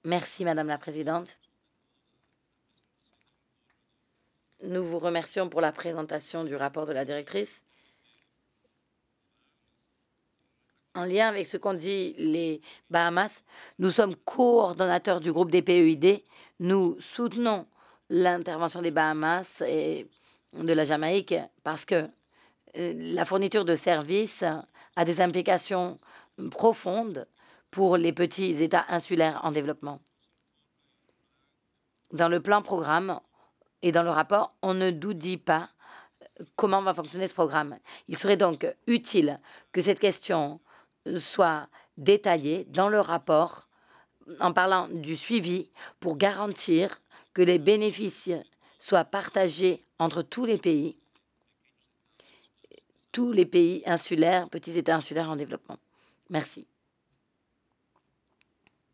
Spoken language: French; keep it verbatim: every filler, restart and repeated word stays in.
Merci madame la présidente. Nous vous remercions pour la présentation du rapport de la directrice. En lien avec ce qu'ont dit les Bahamas, nous sommes coordonnateurs du groupe des P E I D. Nous soutenons l'intervention des Bahamas et de la Jamaïque parce que, heu, la fourniture de services a des implications profondes pour les petits États insulaires en développement. Dans le plan programme et dans le rapport, on ne nous dit pas comment va fonctionner ce programme. Il serait donc utile que cette question soit détaillée dans le rapport, en parlant du suivi pour garantir que les bénéfices soient partagés entre tous les pays tous les pays insulaires, petits États insulaires en développement. Merci.